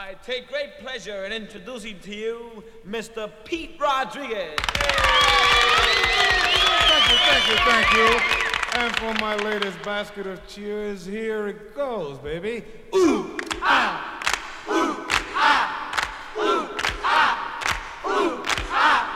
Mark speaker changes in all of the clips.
Speaker 1: I take great pleasure in introducing to you Mr. Pete Rodriguez.
Speaker 2: Thank you. And for my latest basket of cheers, here it goes, baby. Ooh, ah, ooh, ah, ooh, ah, ooh, ah.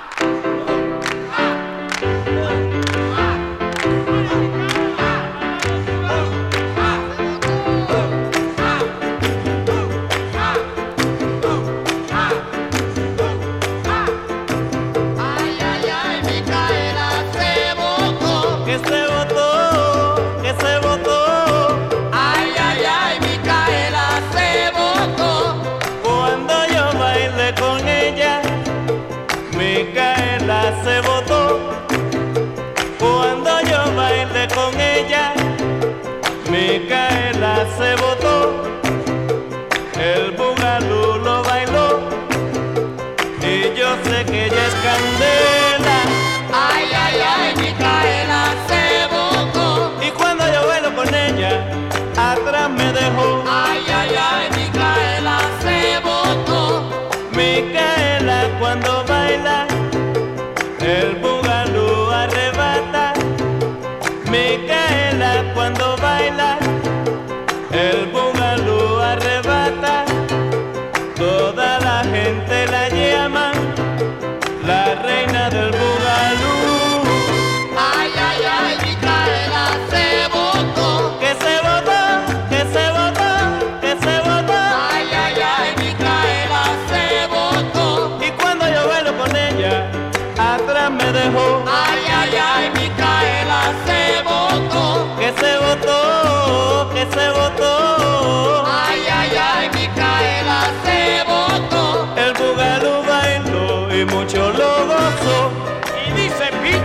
Speaker 3: Se botó cuando yo bailé con ella, Micaela se botó, el bugalú lo bailó y yo sé que ella es candela.
Speaker 4: Ay, ay, ay, Micaela se botó
Speaker 3: y cuando yo bailo con ella, atrás me dejó.
Speaker 4: Ay, ay, ay, Micaela se botó.
Speaker 3: Micaela cuando baila, el bugalú arrebata. Micaela cuando baila, el bugalú arrebata. Toda la gente la llama la reina del bugalú.
Speaker 4: Ay, ay, ay, Micaela se botó.
Speaker 3: Que se botó, que se botó, que se botó.
Speaker 4: Ay, ay, ay, Micaela se botó.
Speaker 3: Y cuando yo bailo con ella, atrás me dejó.
Speaker 4: Ay, ay, ay, Micaela se botó.
Speaker 3: Que se botó, que se botó.
Speaker 4: Ay, ay, ay, Micaela se botó.
Speaker 3: El bugalú bailó y mucho lo gozó.
Speaker 1: Y dice Pete.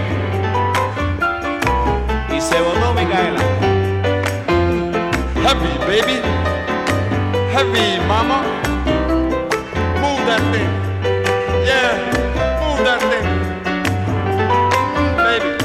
Speaker 1: Y se botó Micaela.
Speaker 2: Heavy, baby. Heavy, mama. Move that thing. Yeah, move that thing. Baby.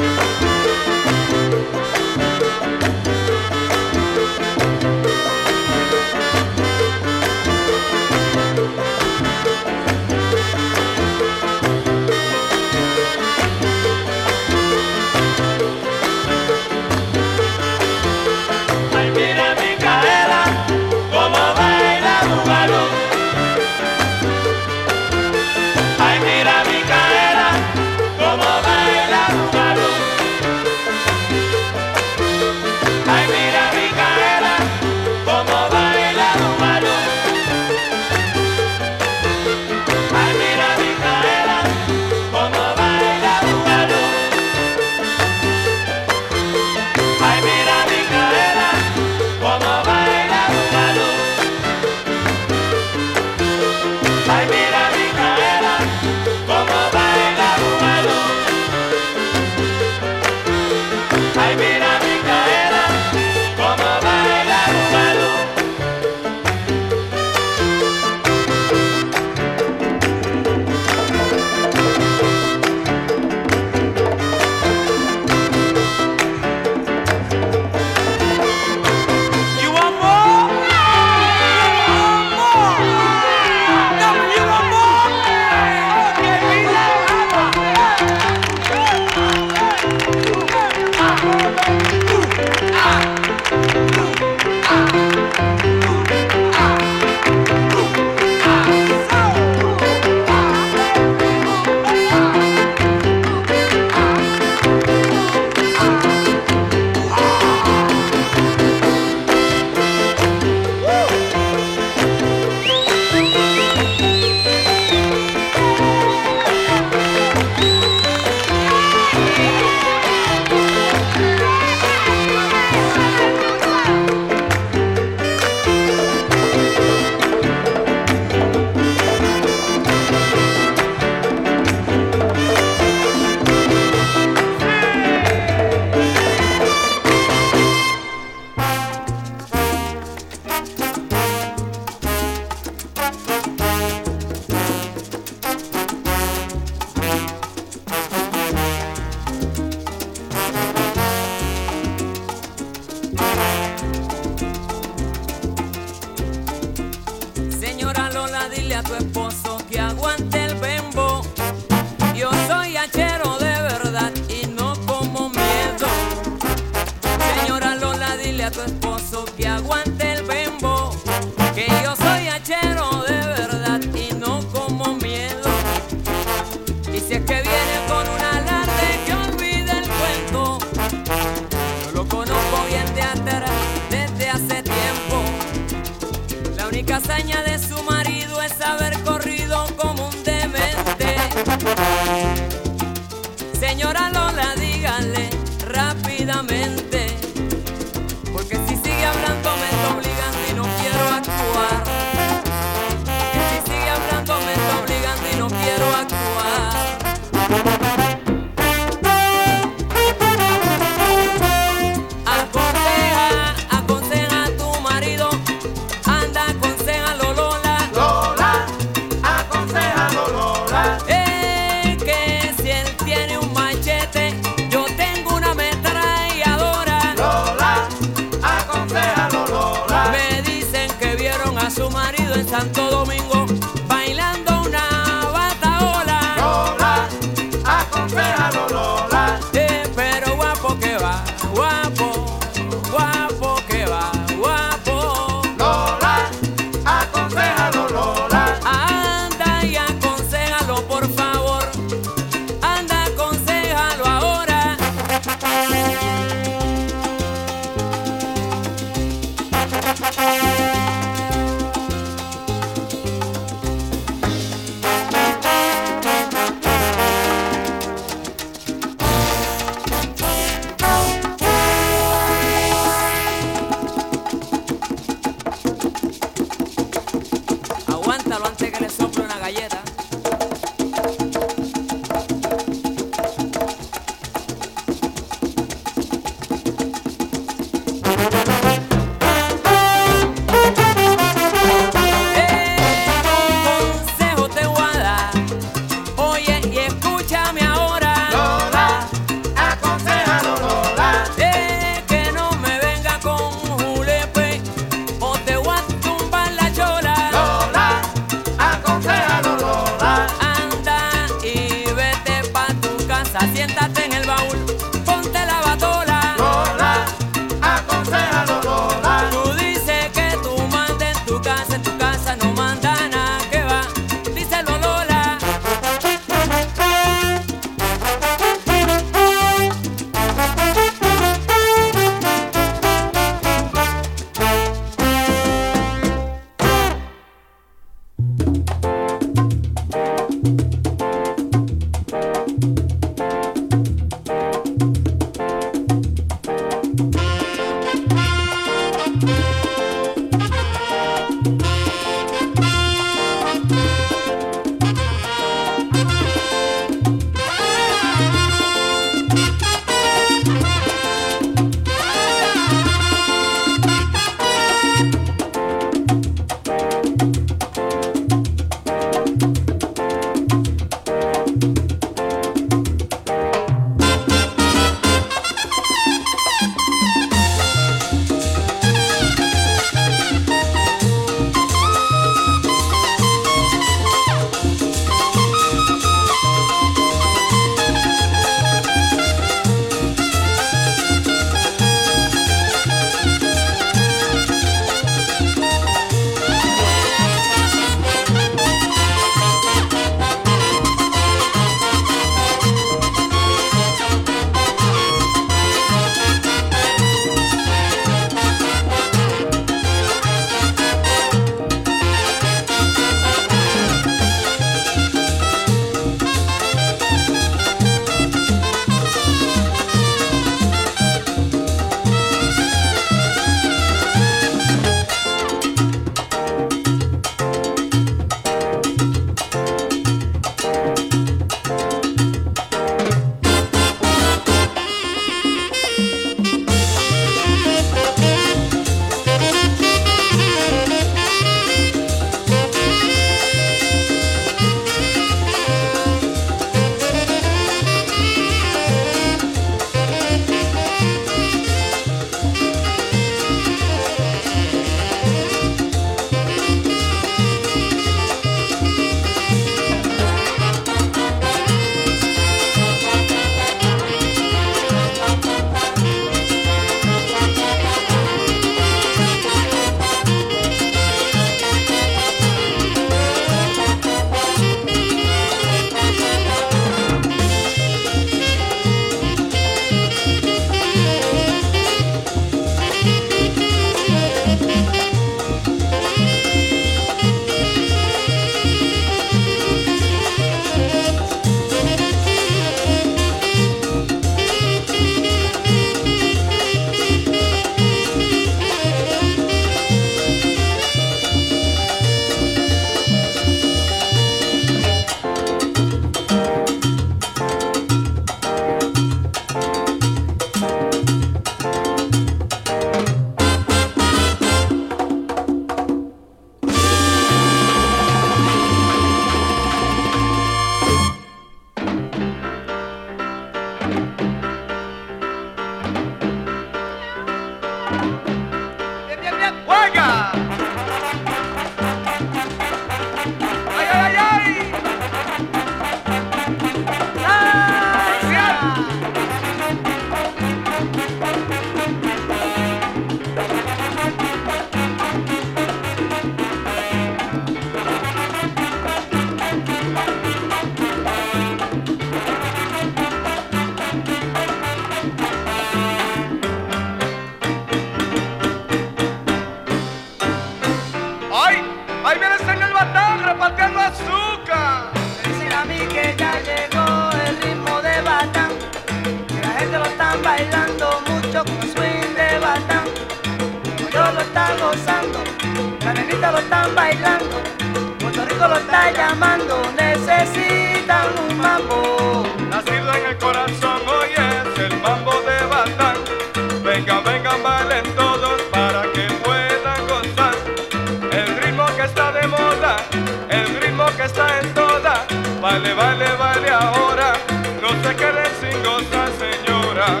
Speaker 4: nenita lo están bailando, Puerto Rico lo está llamando, necesitan un mambo.
Speaker 3: Nacido en el corazón, hoy es el mambo de Batán. Vengan, vengan, bailen todos para que puedan gozar. El ritmo que está de moda, el ritmo que está en toda. Baile, baile, baile ahora, no se queden sin gozar, señora.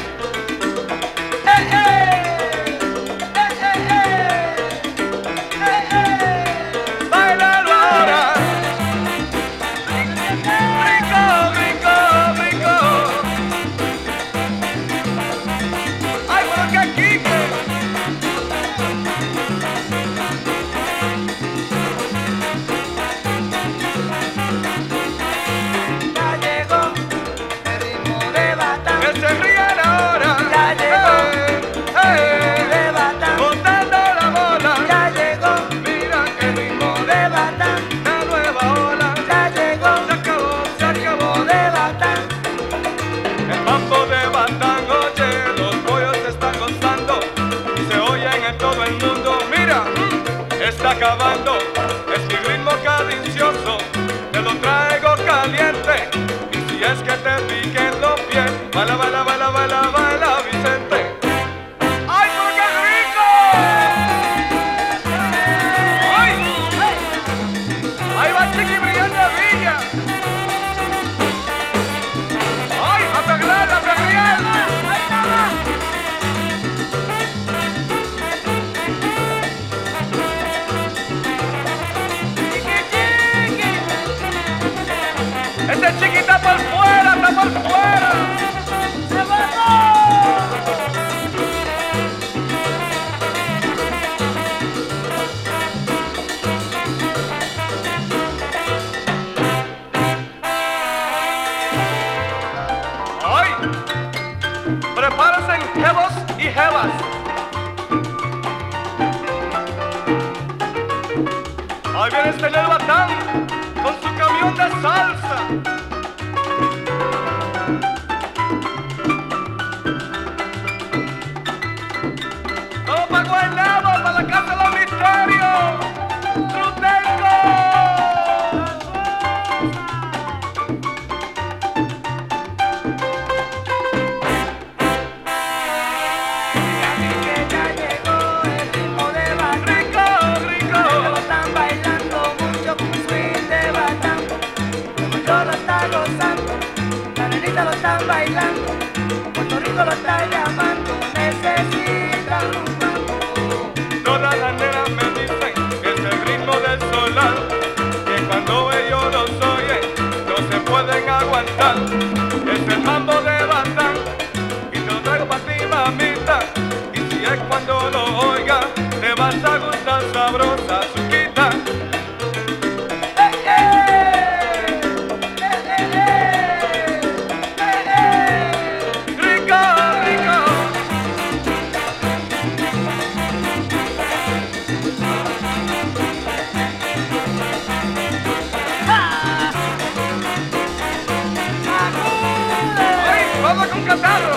Speaker 3: Bailalo ahora. Brinco, brinco, brinco. Ay, pero que quique.
Speaker 4: Ya llegó el ritmo de Batán,
Speaker 3: Que se rían ahora.
Speaker 4: Ya llegó.
Speaker 3: De
Speaker 4: Batán,
Speaker 3: montando la bola.
Speaker 4: ya llegó
Speaker 3: Mira que ritmo
Speaker 4: de Batán,
Speaker 3: la nueva ola.
Speaker 4: ya llegó
Speaker 3: Se acabó, se acabó.
Speaker 4: de Batán.
Speaker 3: El mambo de Batán, oye, los pollos se están gozando y se oyen en todo el mundo. Mira, está acabando. Es mi ritmo cadencioso, te lo traigo caliente. Y si es que te piquen los pies, baila, baila, baila, baila, baila, Vicente. ¡Ay, pero qué rico! ¡Ay! ¡Ahí va Chiqui brillando Villa! ¡Ay, a perrear, a perrear! Este Chiqui está por fuera, está por fuera.
Speaker 4: ¡Se bajó!
Speaker 3: ¡Ay! Prepárense, jevos y jevas. Ahí viene este Nel Batán con su camión de salsa. Todo para Guaynabo, para la casa de los misterios. ¡Trutenco!
Speaker 4: Que ya llegó el ritmo de Batán,
Speaker 3: ¡Rico,
Speaker 4: lo
Speaker 3: rico!
Speaker 4: están bailando mucho con swing de Batán. Puerto Rico lo está gozando, la nenita lo están bailando, Puerto Rico lo está llamando, necesitan un mambo.
Speaker 3: Todas las nenas me dicen que es el ritmo del solar, que cuando ellos los oyen no se pueden aguantar. Es el mambo de Batán y te lo traigo para ti, mamita. Y si es cuando lo oigas, te vas a gustar sabrosa, suquita. Rico, rico. ¡Ay, vamos con catarro!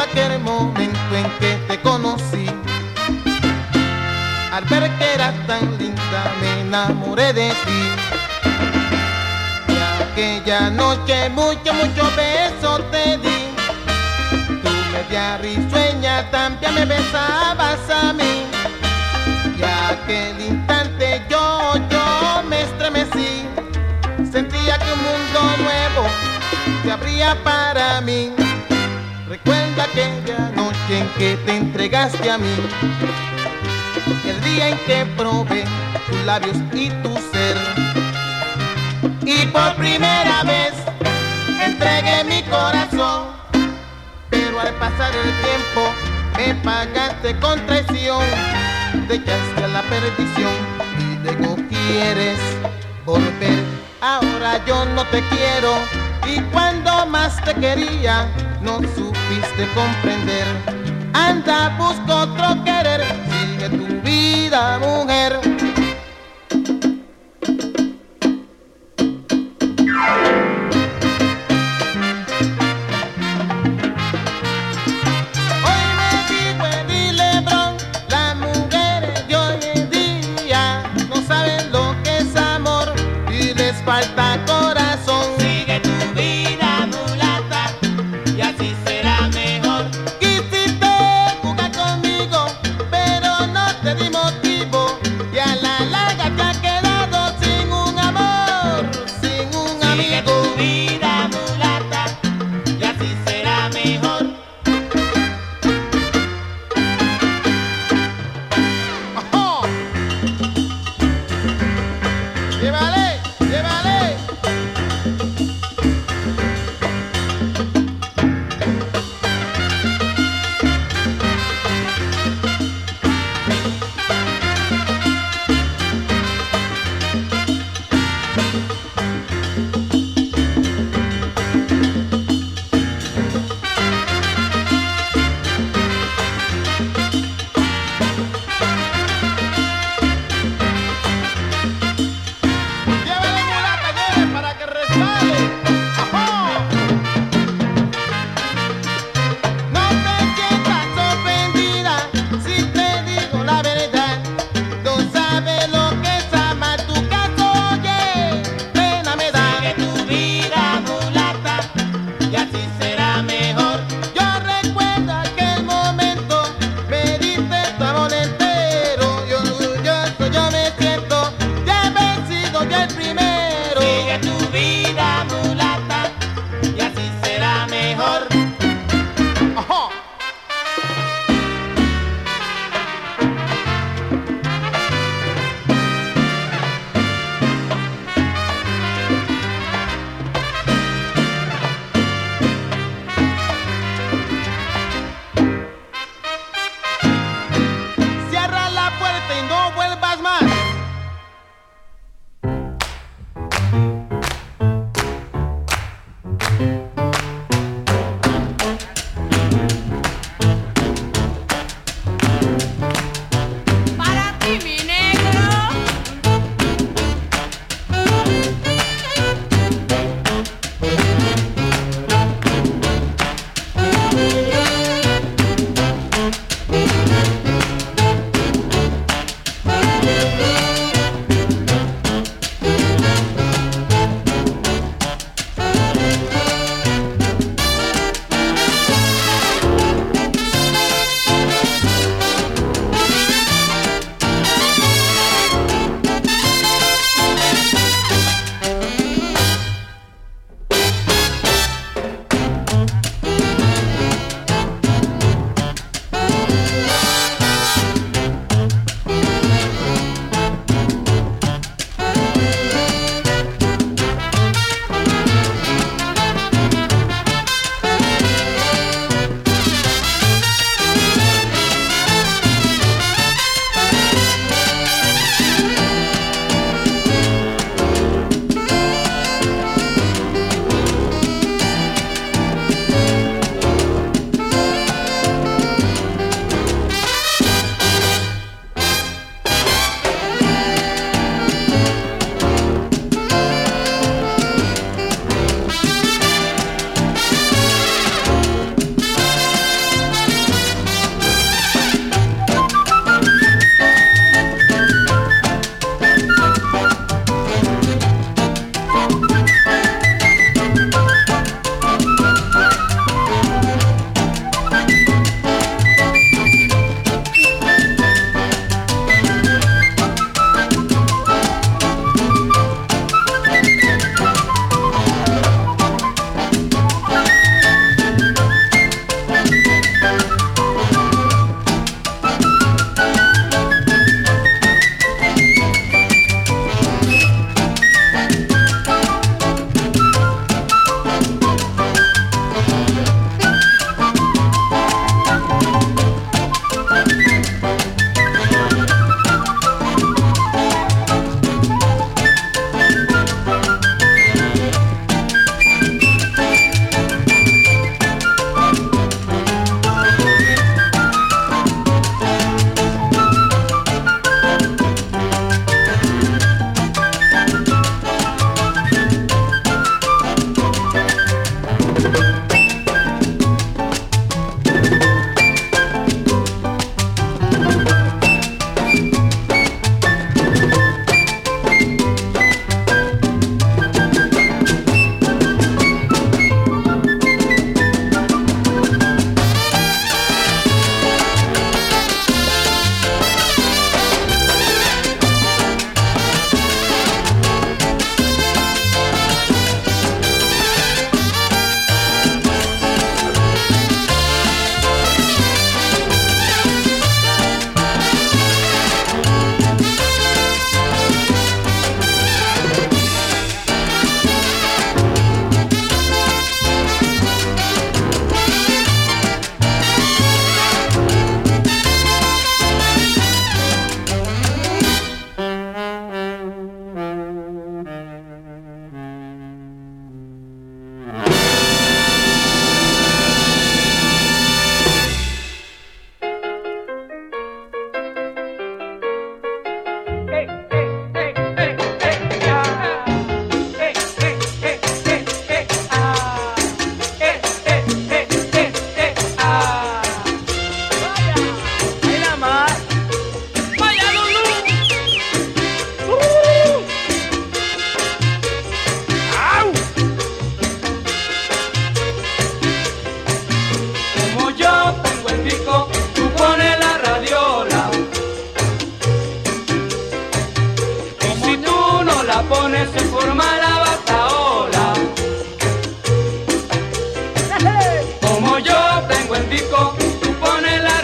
Speaker 5: aquel momento en que te conocí. Al ver que eras tan linda me enamoré de ti. Y aquella noche muchos besos te di. Tu media risueña también me besabas a mí. Y aquel instante yo me estremecí. Sentía que un mundo nuevo se abría para mí. Recuerda aquella noche en que te entregaste a mí. El día en que probé tus labios y tu ser. Y por primera vez entregué mi corazón. Pero al pasar el tiempo me pagaste con traición. Te echaste a la perdición y luego quieres volver. Ahora yo no te quiero y cuando más te quería no supiste comprender. Anda, busca otro querer, sigue tu vida, mujer. Hoy me dijo Eddie Lebron, las mujeres de hoy en día no saben lo que es amor y les falta corazón.
Speaker 6: Sigue tu vida, mulata, y así será mejor.
Speaker 5: Quisiste jugar conmigo, pero no te di motivo. Y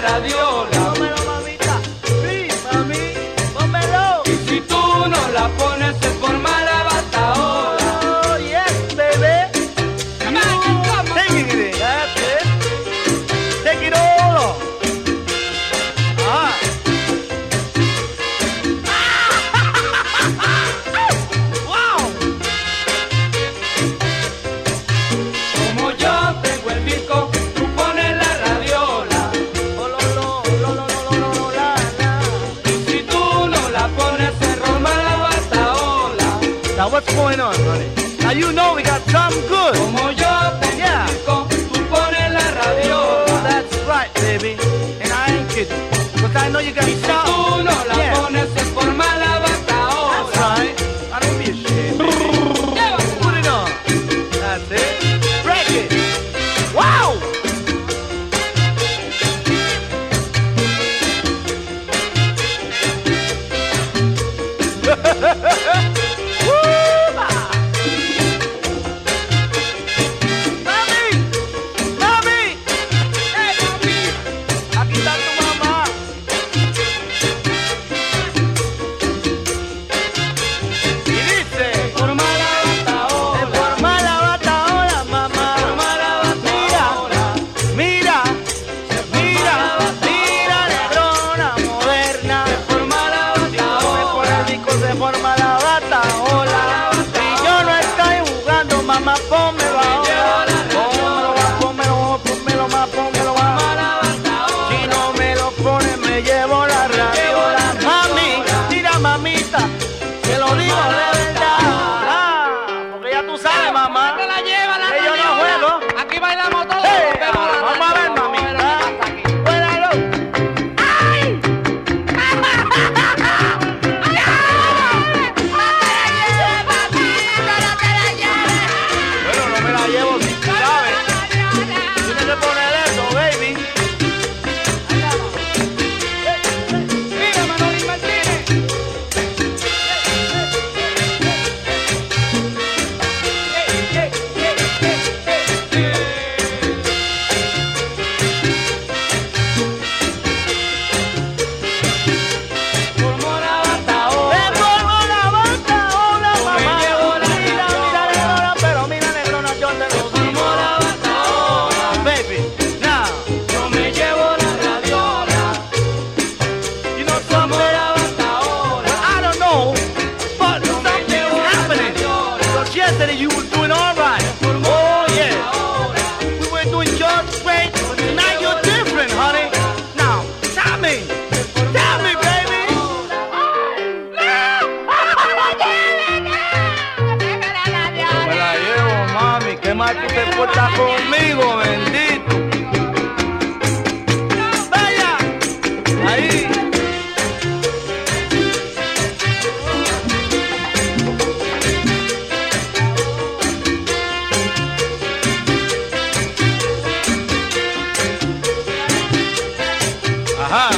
Speaker 3: radiola.
Speaker 4: Pónmelo, mamita. Please, mami. Pónmelo.
Speaker 3: Y si tú no la pones se forma la bataola.
Speaker 4: Oh, yes, baby. Take it. That's it. Take it all off. Ah. Wow.
Speaker 3: Como yo tengo el disco, tú pones la radiola.
Speaker 4: Oh, la.
Speaker 3: Y si tú no la pones se forma la bataola.
Speaker 4: Now what's going on, honey? Now you know we got something good.
Speaker 3: Como yo tengo el disco, tú pones la
Speaker 4: Oh,
Speaker 3: radiola.
Speaker 4: that's right, baby. And I ain't kidding. Because I know you got
Speaker 3: Y si tú no la
Speaker 4: Yeah.
Speaker 3: pones se forma la bataola.
Speaker 4: That's right. I don't be ashamed, baby. Put it on. That's it. Break it. Wow! ¡Mami! ¡Mami! ¡Hey, mami! Aquí está tu mamá. Y dice,
Speaker 3: Forma la bataola.
Speaker 4: forma la bataola, mamá.
Speaker 3: Forma la bataola.
Speaker 4: Mira, mira, negrona moderna.
Speaker 3: Forma la bataola.
Speaker 4: Por el disco se forma la bataola. Y yo no estoy jugando, mamá, pónmelo ahora. Pónmelo más. Si no me lo pones, me llevo la radiola. Mami, mira, mamita, te lo digo de verdad. Porque ya tú sabes, mamá,
Speaker 6: Te la lleva la
Speaker 4: que yo no
Speaker 6: radiola.
Speaker 4: juego.
Speaker 6: Aquí bailamos todos.
Speaker 4: Hey,
Speaker 6: rompemos la
Speaker 4: vamos a ver,
Speaker 6: radiola.
Speaker 4: mamita. Cuérdalo. Bueno, no me la llevo si tú sabes. Tienes que poner eso, baby.
Speaker 6: Mira, Manolín Martínez.
Speaker 3: Formó la bataola.
Speaker 4: Me pongo la bataola, mamá.
Speaker 3: Me llevo la
Speaker 4: Mira, negrona, pero mira, negrona, yo te lo digo.
Speaker 3: Formó la bataola.
Speaker 4: Baby, now,
Speaker 3: Yo me llevo la radiola.
Speaker 4: you know
Speaker 3: Formó
Speaker 4: something?
Speaker 3: la bataola.
Speaker 4: I don't know, but something is happening. Because yesterday you were doing all right. Oh, yeah. We were doing just great, but tonight you're different, honey. Now, tell me, baby. Me la llevo, mami. Qué mal tú te portas conmigo, bendito. Vaya, ahí. Ajá.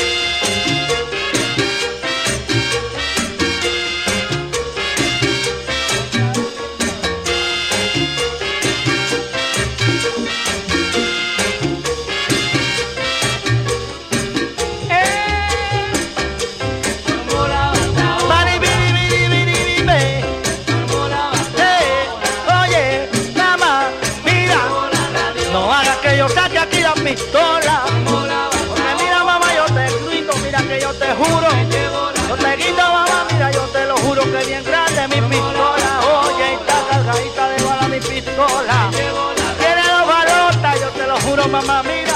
Speaker 3: Formó la bataola.
Speaker 4: Bari, biri, biri, biri, biri, be.
Speaker 3: Formó la
Speaker 4: Hey, oye, mamá, mira, no hagas que yo saque aquí la pistola. Porque mira, mamá, yo te grito, mira que yo te juro. Yo te grito, mamá, mira, yo te lo juro que bien grande mi pistola. Oye, está cargadita de bala mi pistola. Tiene dos balotas, yo te lo juro, mamá, mira.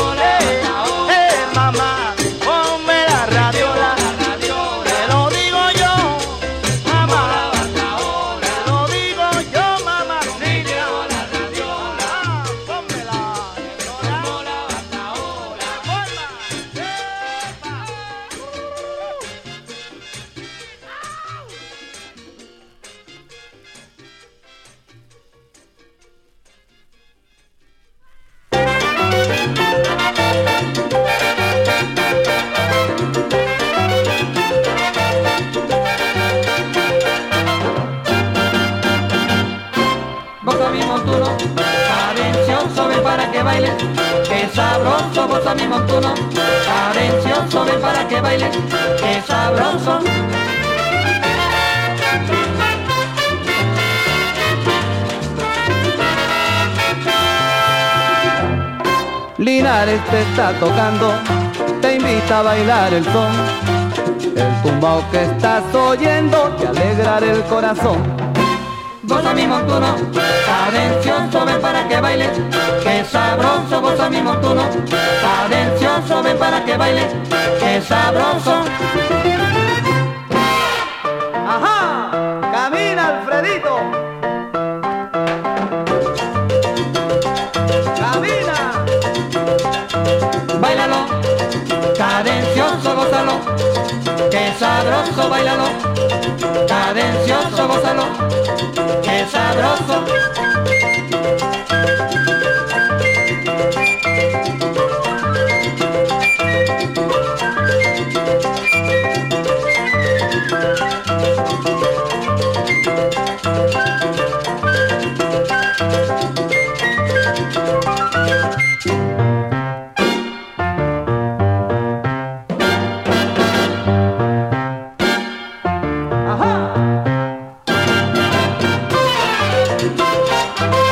Speaker 4: Mamá, ponme la radiola. Te lo digo yo, mamá. Te lo digo yo, mamá. Pónmela, negrona. Forma. Epa. sabroso, goza mi montuno, cadencioso, ven para que baile, qué sabroso.
Speaker 7: Linares te está tocando, te invita a bailar el son. El tumbao que estás oyendo te alegrará el corazón.
Speaker 4: Goza mi montuno, cadencioso, ven para que baile, qué sabroso, goza mi montuno, cadencioso, ven para que baile, qué sabroso.
Speaker 7: ¡Ajá! ¡Camina, Alfredito! ¡Camina!
Speaker 4: Báilalo, cadencioso, gózalo, qué sabroso, báilalo, cadencioso, gózalo, qué sabroso.
Speaker 7: ¡Ajá!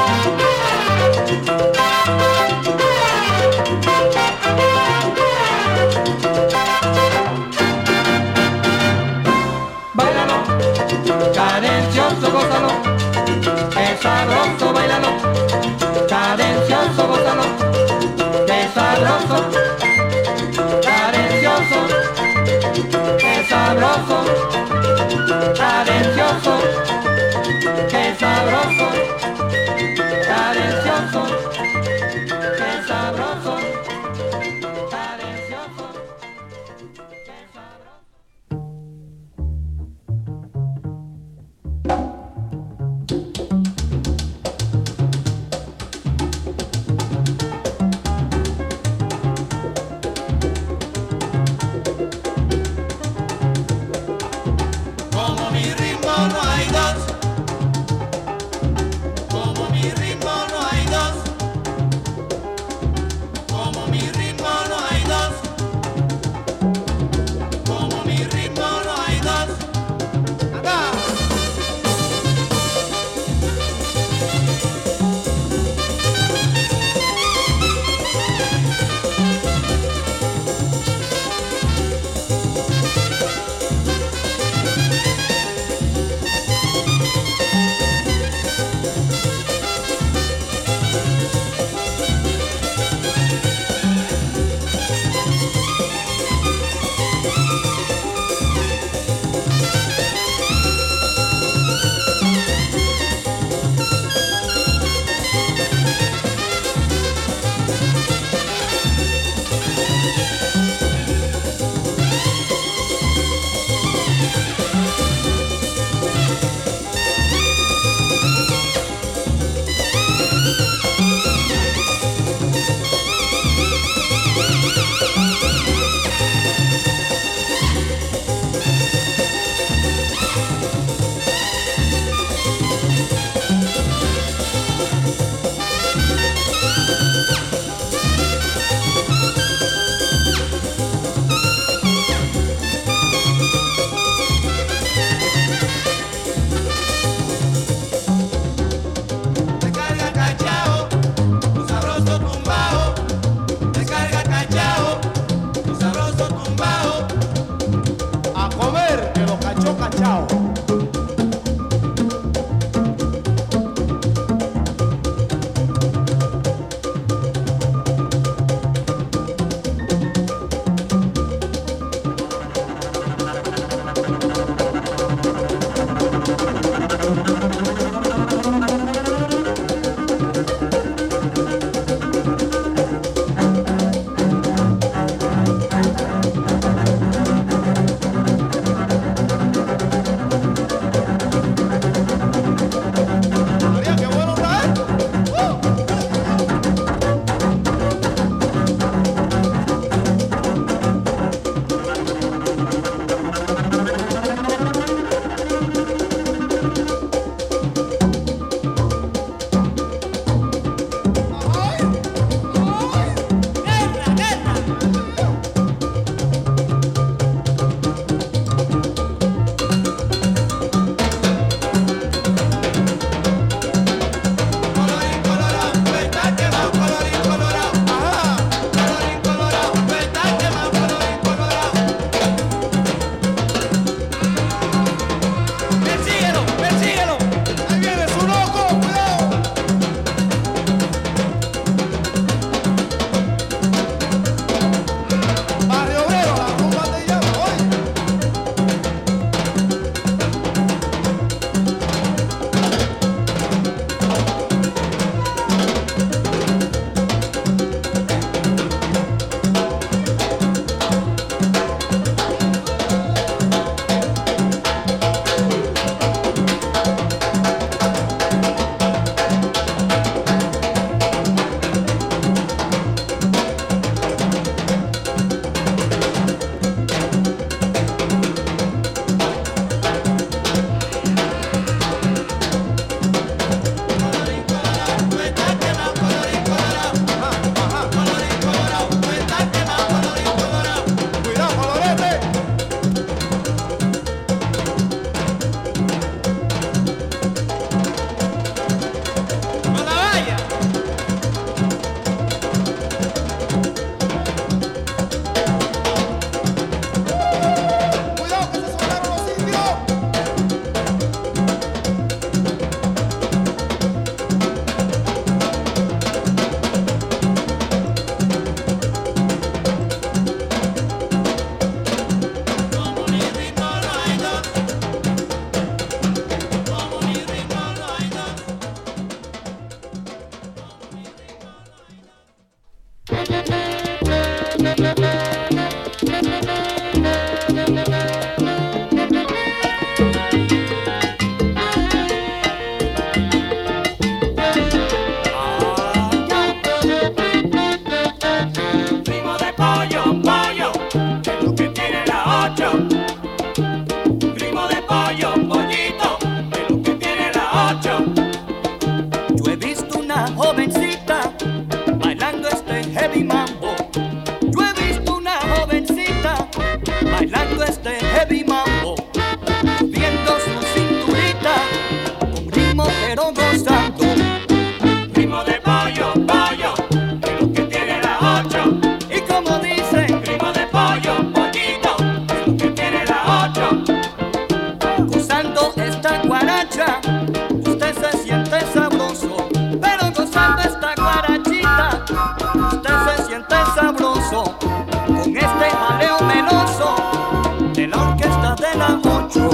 Speaker 4: sabroso, con este jaleo meloso de la orquesta de la 8.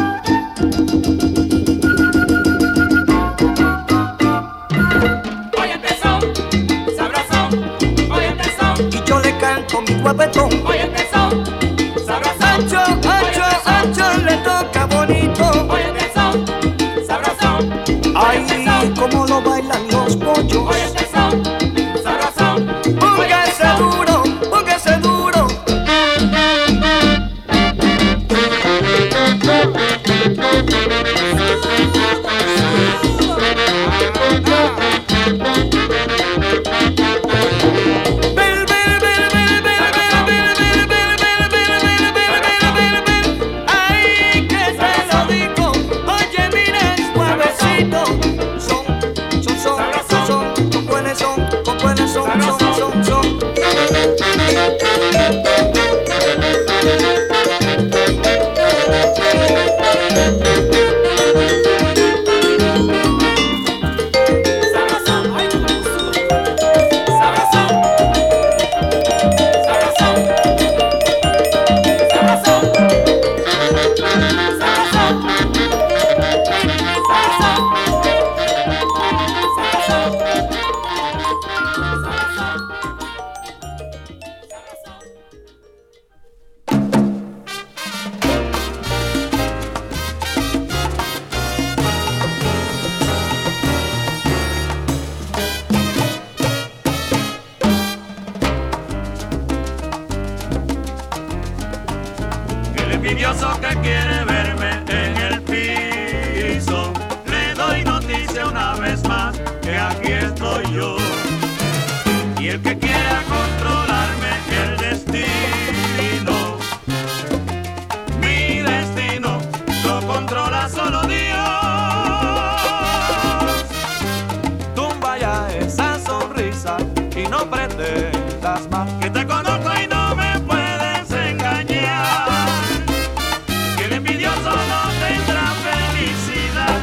Speaker 6: Hoy empezó, sabrosón, hoy empezó,
Speaker 4: Y yo le canto mi guapetón.
Speaker 6: hoy empezó, sabrosón,
Speaker 4: Ancho, ancho, ancho, le toca bonito.
Speaker 6: hoy empezó, sabrosón,
Speaker 4: Ay, cómo lo bailan los pollos.
Speaker 6: hoy empezó, sabrosón,
Speaker 4: Póngase duro, póngase duro. Ay, que se lo digo. Oye, mira, suavecito. Son, con buenas son, son.
Speaker 6: sabrosón, ay, sabrosón, sabrosón, sabrosón, sabrosón,
Speaker 3: El envidioso que quiere verme en el piso, le doy noticia una vez más que aquí estoy yo. Y el que quiera controlarme el destino, mi destino, lo controla solo Dios. Tumba ya esa sonrisa y no pretendas más, que te conozco y no me puedes engañar. Que el envidioso no tendrá felicidad.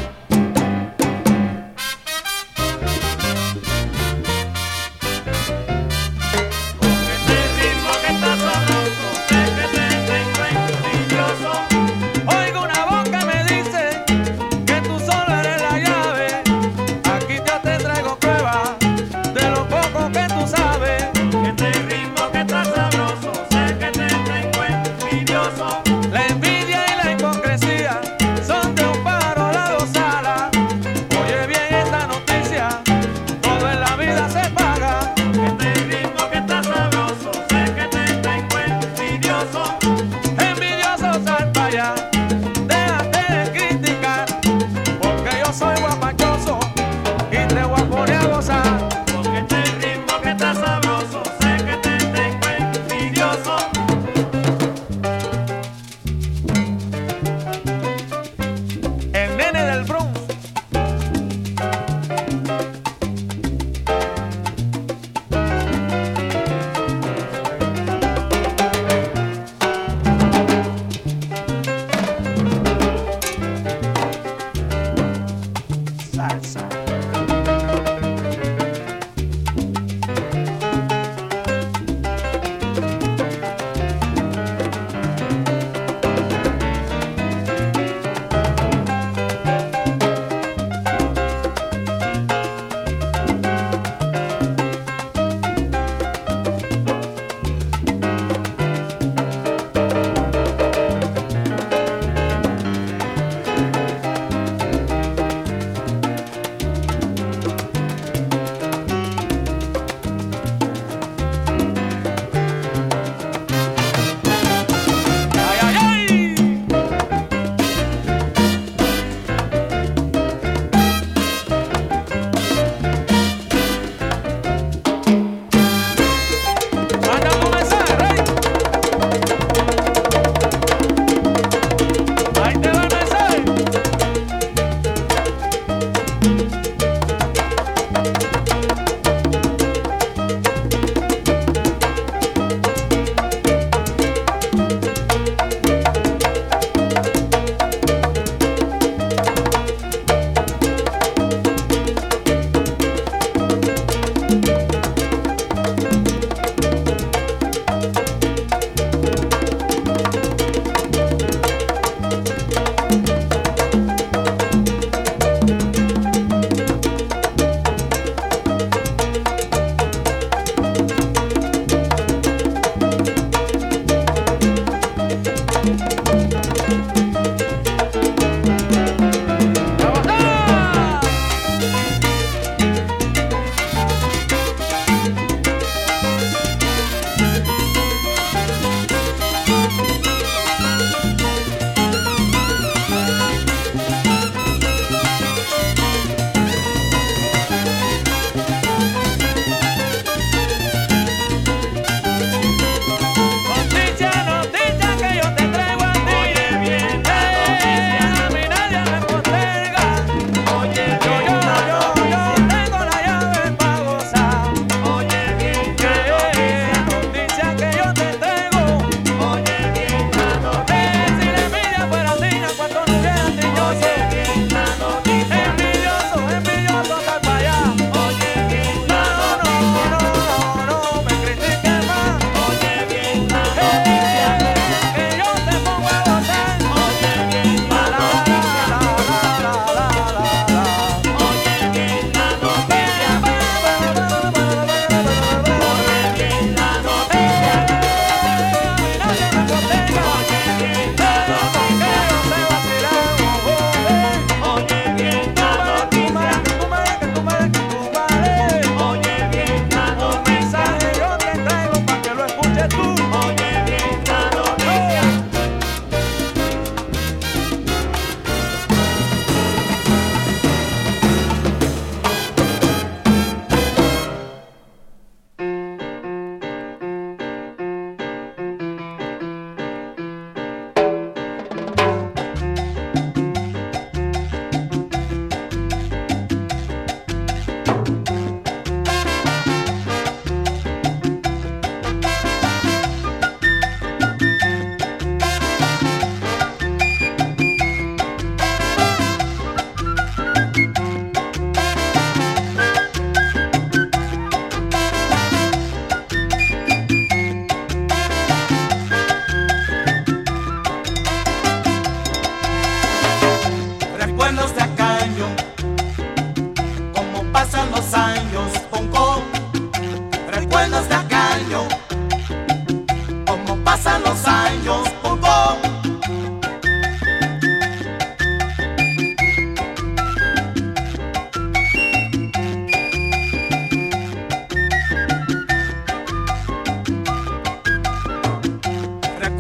Speaker 3: Con este ritmo que está sabroso, sé que te tengo envidioso. Oigo una voz que me dice que tú solo eres la llave. Aquí yo te traigo pruebas de lo poco que tú sabes. Este ritmo que está sabroso, sé que te tengo envidioso. La envidia y la hipocresía son de un pájaro a las 2 alas. Oye bien esta noticia, todo en la vida se paga. Este ritmo que está sabroso, sé que te tengo envidioso.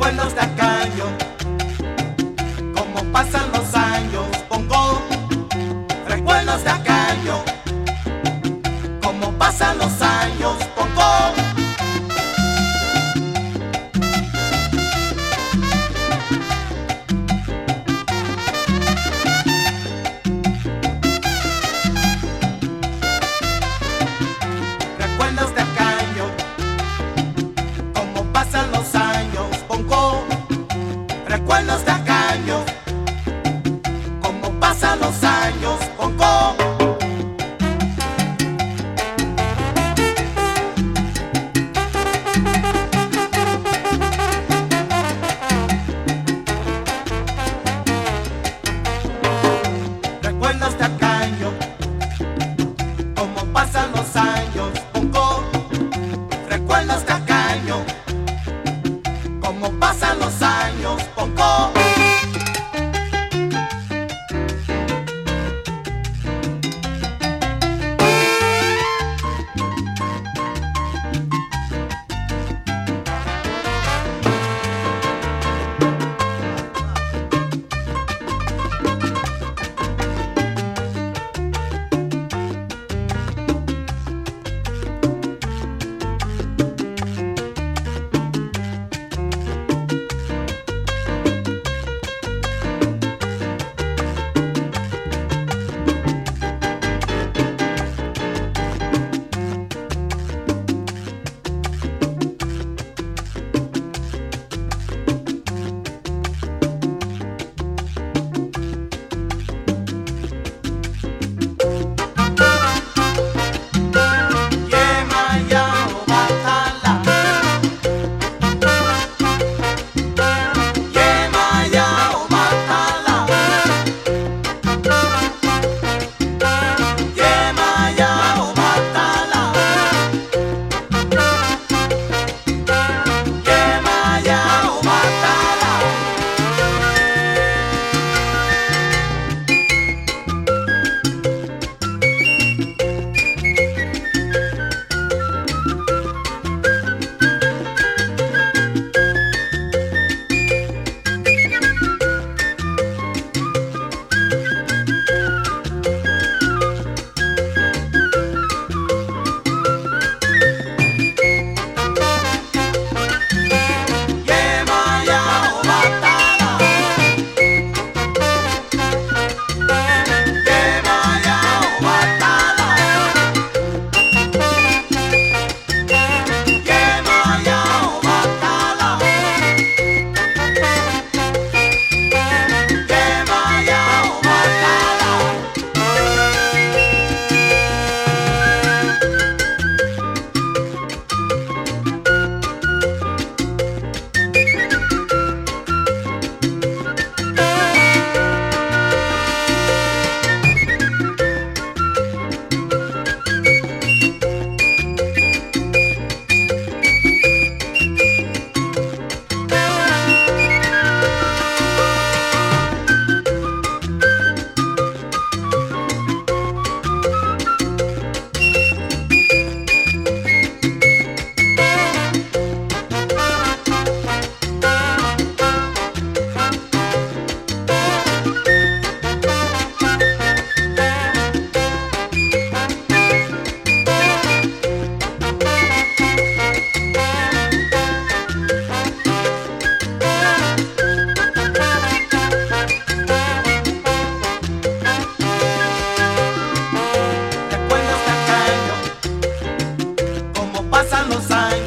Speaker 5: recuerdos de acaño, como pasan los años, pongo recuerdos de acaño, como pasan los años, pongo. Recuerdos de acaño, como pasan los años, pongo recuerdos de acaño, como pasan los años, pongo. Recuerdos de acaño, como pasan los años, pongo recuerdos de acaño, como pasan los años, pongo.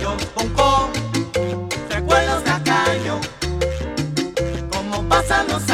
Speaker 5: Pasan los años, como pasan los años.